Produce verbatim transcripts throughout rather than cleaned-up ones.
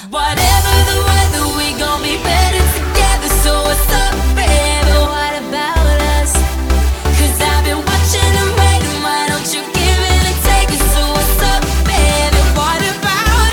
Whatever the weather, we gon' be better together. So what's up, baby? What about us? Cause I've been watching and waiting. Why don't you give it and take it? So what's up, baby? What about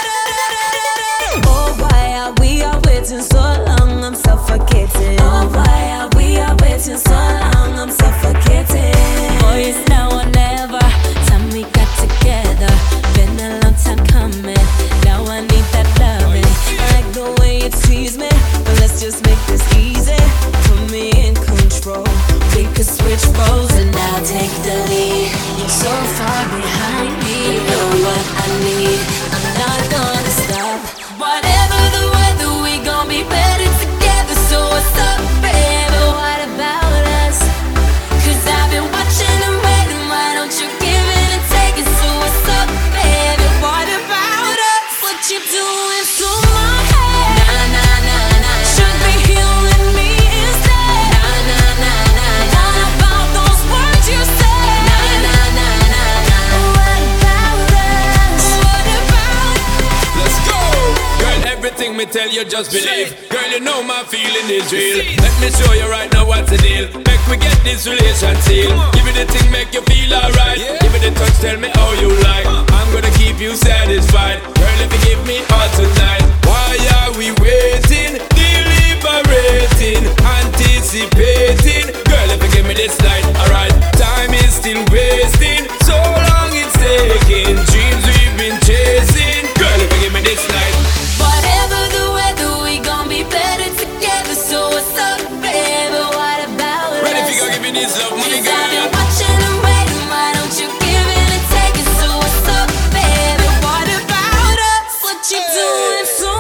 us? Oh, why are we all waiting so long? I'm suffocating. Oh, why are we all waiting so long? I'm suffocating. Boy, it's now or never. Time we got together. Been a long time coming. Now I need that loving. I like the way you tease me, but let's just make this easy. Put me in control. We could switch roles and I'll take the lead. You're so far behind me. You know what I need. I'm not gonna stop. Whatever the weather, we gon' be better together. So what's up, baby? What about us? Cause I've been watching and waiting. Why don't you give it and take it? So what's up, baby? What about us? What you doing to my head? Nah, nah, nah, nah. Should be healing me instead. Nah, nah, nah, nah. What about those words you said? Nah, nah, nah, nah, nah. What about us? What about us? Let's go! Girl, everything me tell you just believe. Girl, you know my feeling is real. Let me show you right now what's the deal. Make we get this relation seal. Give me the thing, make you feel alright. Give me the touch, tell me how you like. I'm gonna keep you satisfied. Girl, if you give me all tonight. Why are we waiting? Deliberating, anticipating. Girl, if you give me this night, alright. Time is still wasting. So long it's taking. Dreams we've been chasing. Girl, if you give me this night. Whatever the weather, we gon' be better together. So what's up, baby? What about us? Ready if you go give me this love, money, Cause I've been girl. watching and waiting. Why don't you give it and take it? So what's up, baby? What about us? What you doing to